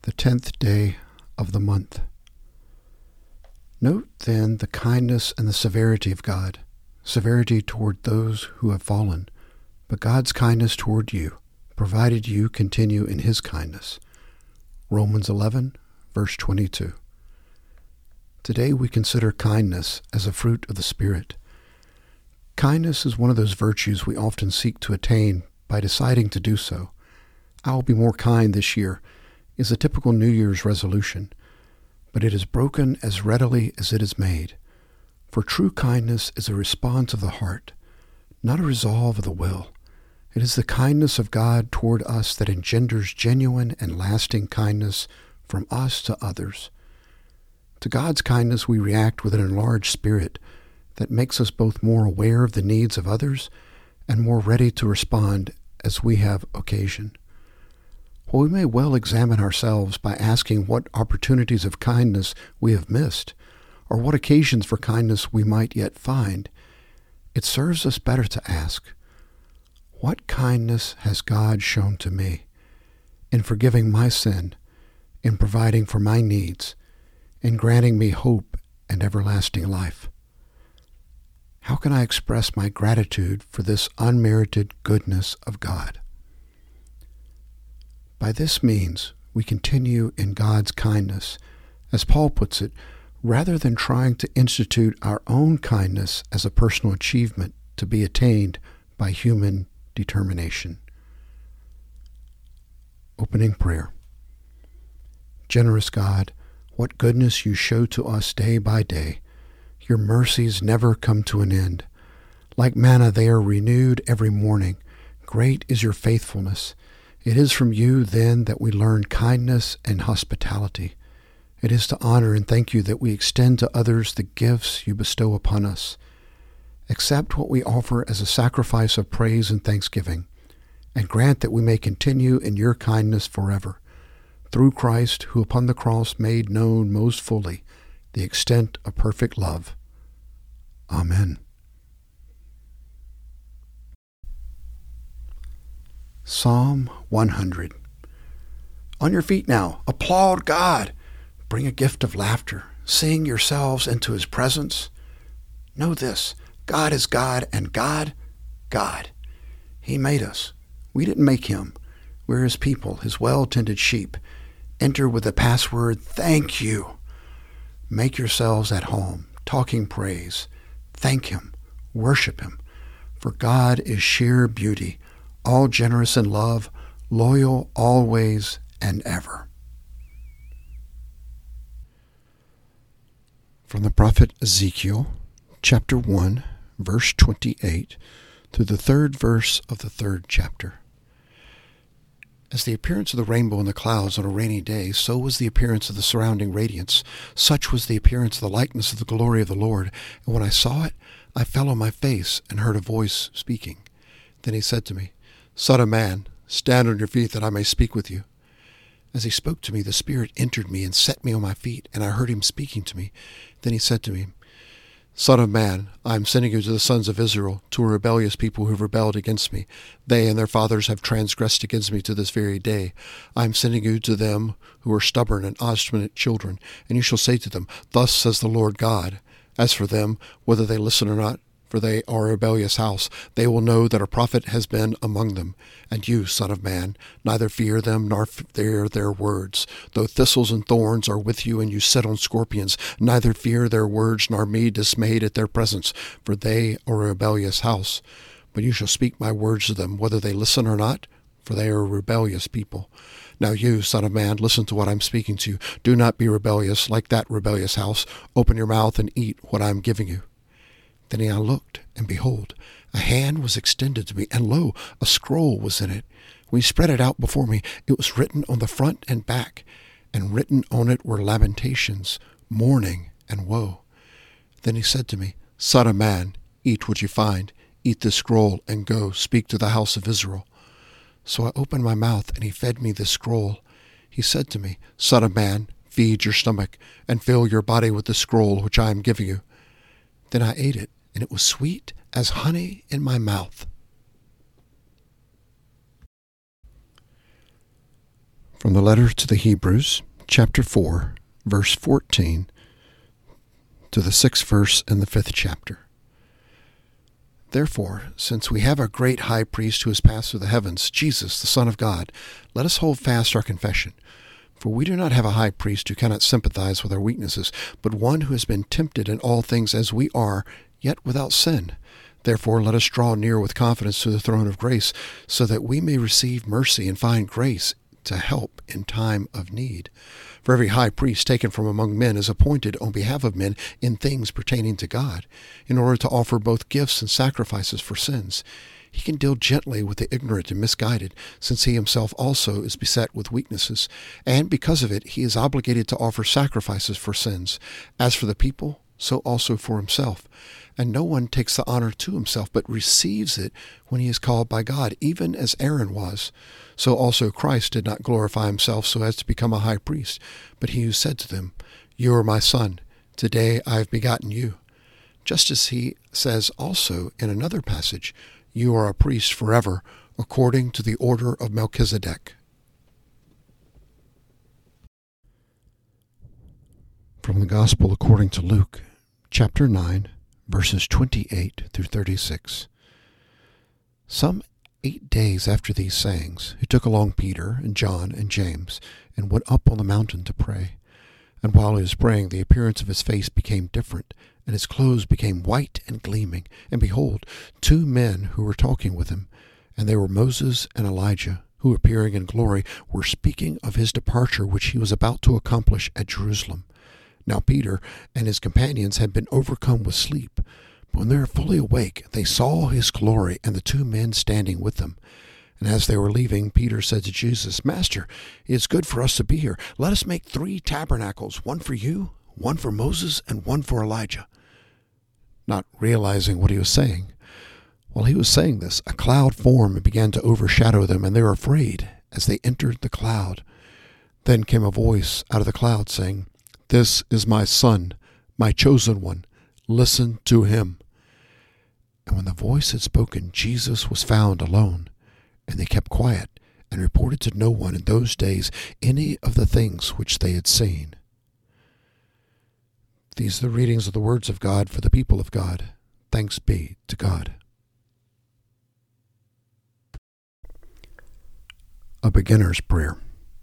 the 10th day of the month. Note then the kindness and the severity of God, severity toward those who have fallen, but God's kindness toward you, provided you continue in his kindness. Romans 11, verse 22. Today we consider kindness as a fruit of the Spirit. Kindness is one of those virtues we often seek to attain by deciding to do so. I will be more kind this year is a typical New Year's resolution, but it is broken as readily as it is made. For true kindness is a response of the heart, not a resolve of the will. It is the kindness of God toward us that engenders genuine and lasting kindness from us to others. To God's kindness we react with an enlarged spirit that makes us both more aware of the needs of others and more ready to respond as we have occasion. While we may well examine ourselves by asking what opportunities of kindness we have missed, or what occasions for kindness we might yet find, it serves us better to ask, what kindness has God shown to me in forgiving my sin, in providing for my needs, in granting me hope and everlasting life? How can I express my gratitude for this unmerited goodness of God? By this means, we continue in God's kindness, as Paul puts it, rather than trying to institute our own kindness as a personal achievement to be attained by human determination. Opening prayer. Generous God, what goodness you show to us day by day. Your mercies never come to an end. Like manna, they are renewed every morning. Great is your faithfulness. It is from you, then, that we learn kindness and hospitality. It is to honor and thank you that we extend to others the gifts you bestow upon us. Accept what we offer as a sacrifice of praise and thanksgiving, and grant that we may continue in your kindness forever, through Christ, who upon the cross made known most fully the extent of perfect love. Amen. Psalm 100. On your feet now, applaud God. Bring a gift of laughter. Sing yourselves into his presence. Know this, God is God, and God, God. He made us. We didn't make him. We're his people, his well-tended sheep. Enter with the password, thank you. Make yourselves at home, talking praise. Thank him. Worship him. For God is sheer beauty, all generous in love, loyal always and ever. From the prophet Ezekiel, chapter 1, verse 28, through the 3rd verse of the 3rd chapter. As the appearance of the rainbow in the clouds on a rainy day, so was the appearance of the surrounding radiance. Such was the appearance of the likeness of the glory of the Lord. And when I saw it, I fell on my face and heard a voice speaking. Then he said to me, Son of man, stand on your feet that I may speak with you. As he spoke to me, the Spirit entered me and set me on my feet, and I heard him speaking to me. Then he said to me, Son of man, I am sending you to the sons of Israel, to a rebellious people who have rebelled against me. They and their fathers have transgressed against me to this very day. I am sending you to them who are stubborn and obstinate children, and you shall say to them, Thus says the Lord God. As for them, whether they listen or not, for they are a rebellious house, they will know that a prophet has been among them. And you, son of man, neither fear them nor fear their words. Though thistles and thorns are with you, and you sit on scorpions, neither fear their words nor be dismayed at their presence, for they are a rebellious house. But you shall speak my words to them, whether they listen or not, for they are a rebellious people. Now you, son of man, listen to what I'm speaking to you. Do not be rebellious like that rebellious house. Open your mouth and eat what I am giving you. Then I looked, and behold, a hand was extended to me, and lo, a scroll was in it. When he spread it out before me, it was written on the front and back, and written on it were lamentations, mourning, and woe. Then he said to me, Son of man, eat what you find. Eat this scroll, and go speak to the house of Israel. So I opened my mouth, and he fed me this scroll. He said to me, Son of man, feed your stomach, and fill your body with the scroll which I am giving you. Then I ate it, and it was sweet as honey in my mouth. From the letter to the Hebrews, chapter 4, verse 14, to the 6th verse in the 5th chapter. Therefore, since we have a great high priest who has passed through the heavens, Jesus, the Son of God, let us hold fast our confession. For we do not have a high priest who cannot sympathize with our weaknesses, but one who has been tempted in all things as we are, yet without sin. Therefore, let us draw near with confidence to the throne of grace, so that we may receive mercy and find grace to help in time of need. For every high priest taken from among men is appointed on behalf of men in things pertaining to God, in order to offer both gifts and sacrifices for sins. He can deal gently with the ignorant and misguided, since he himself also is beset with weaknesses, and because of it he is obligated to offer sacrifices for sins. As for the people, so also for himself. And no one takes the honor to himself, but receives it when he is called by God, even as Aaron was. So also Christ did not glorify himself so as to become a high priest, but he who said to them, "You are my son, today I have begotten you." Just as he says also in another passage, "You are a priest forever, according to the order of Melchizedek." From the Gospel according to Luke, chapter 9, verses 28 through 36. Some 8 days after these sayings, he took along Peter and John and James, and went up on the mountain to pray. And while he was praying, the appearance of his face became different, and his clothes became white and gleaming. And behold, 2 men who were talking with him, and they were Moses and Elijah, who appearing in glory were speaking of his departure which he was about to accomplish at Jerusalem. Now Peter and his companions had been overcome with sleep. But when they were fully awake, they saw his glory and the 2 men standing with them. And as they were leaving, Peter said to Jesus, "Master, it is good for us to be here. Let us make 3 tabernacles, one for you, one for Moses, and one for Elijah." Not realizing what he was saying. While he was saying this, a cloud formed and began to overshadow them, and they were afraid as they entered the cloud. Then came a voice out of the cloud saying, "This is my son, my chosen one. Listen to him." And when the voice had spoken, Jesus was found alone, and they kept quiet and reported to no one in those days any of the things which they had seen. These are the readings of the words of God for the people of God. Thanks be to God. A beginner's prayer.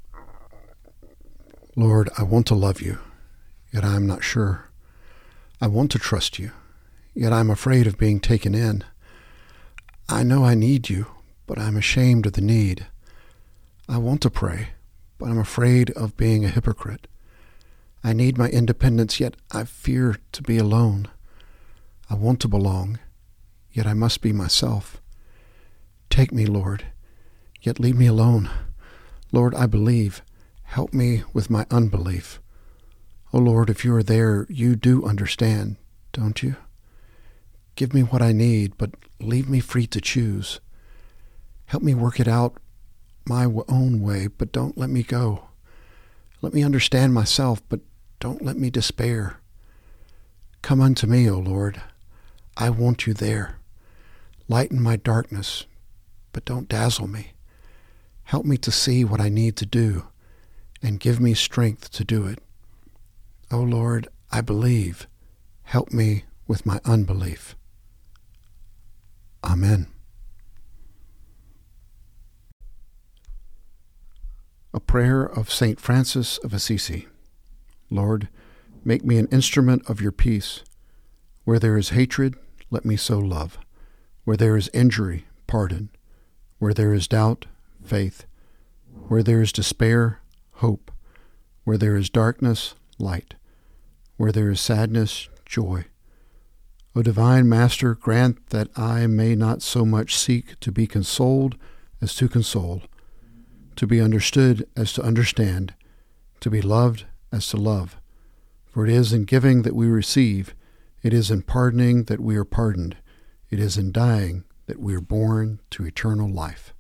Lord, I want to love you, yet I am not sure. I want to trust you, yet I am afraid of being taken in. I know I need you, but I am ashamed of the need. I want to pray, but I am afraid of being a hypocrite. I need my independence, yet I fear to be alone. I want to belong, yet I must be myself. Take me, Lord, yet leave me alone. Lord, I believe. Help me with my unbelief. Oh Lord, if you are there, you do understand, don't you? Give me what I need, but leave me free to choose. Help me work it out my own way, but don't let me go. Let me understand myself, but don't let me despair. Come unto me, O Lord. I want you there. Lighten my darkness, but don't dazzle me. Help me to see what I need to do, and give me strength to do it. O Lord, I believe. Help me with my unbelief. Amen. A prayer of St. Francis of Assisi. Lord, make me an instrument of your peace. Where there is hatred, let me sow love. Where there is injury, pardon. Where there is doubt, faith. Where there is despair, hope. Where there is darkness, light. Where there is sadness, joy. O divine Master, grant that I may not so much seek to be consoled as to console, to be understood as to understand, to be loved as to love. For it is in giving that we receive, it is in pardoning that we are pardoned, it is in dying that we are born to eternal life.